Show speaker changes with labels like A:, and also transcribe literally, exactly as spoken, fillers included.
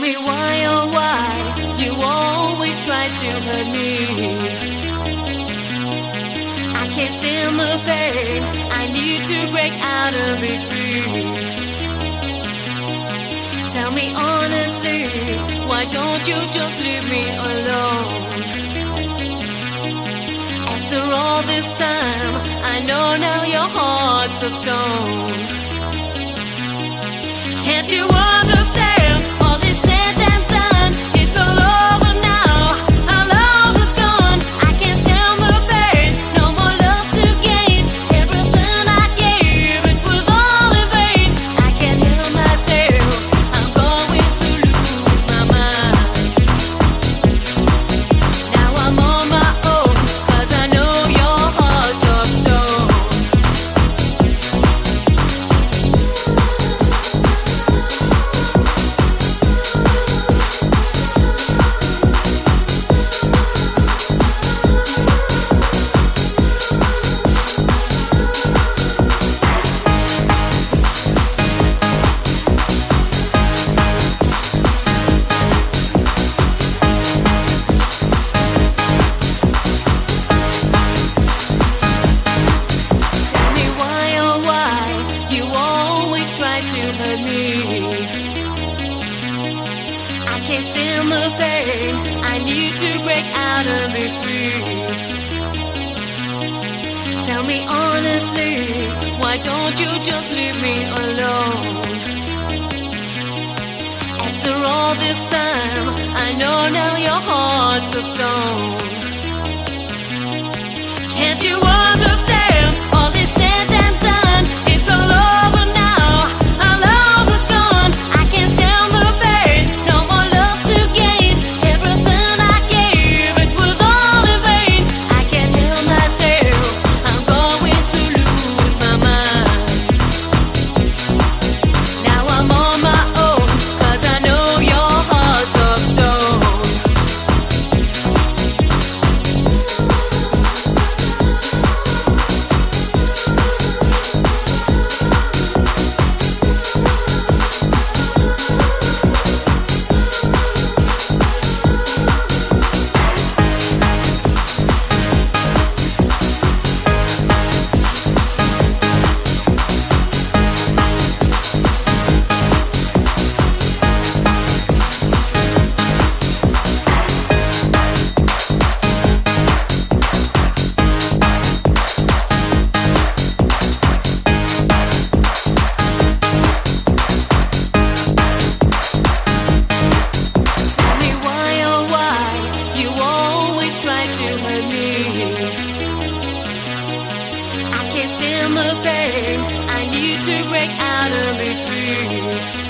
A: me why, oh why, you always try to hurt me. I can't stand the pain, I need to break out and be free. Tell me honestly, why don't you just leave me alone? After all this time, I know now your heart's of stone. Can't you understand? All this said and done, it's all over now. Our love is gone, I can't stand the pain. No more love to gain. Everything I gave, it was all in vain. I can't help myself, I'm going to lose my mind. Now I'm on my own, 'cause I know your heart's of stone. Tell me why, oh why, you always try to hurt me. I can't stand the pain, I need to break out and be free. Tell me honestly, why don't you just leave me alone? After all this time, I know now your heart's of stone. Can't you understand? All this said and done, it's all over now. Our love is gone, I can't stand the pain. No more love to gain. Everything I gave, it was all in vain. I can't help myself, I'm going to lose my mind. Now I'm on my own, 'cause I know your heart's of stone. Tell me why, oh why, you always try to hurt me. I can't stand the pain, I need to break out and be free.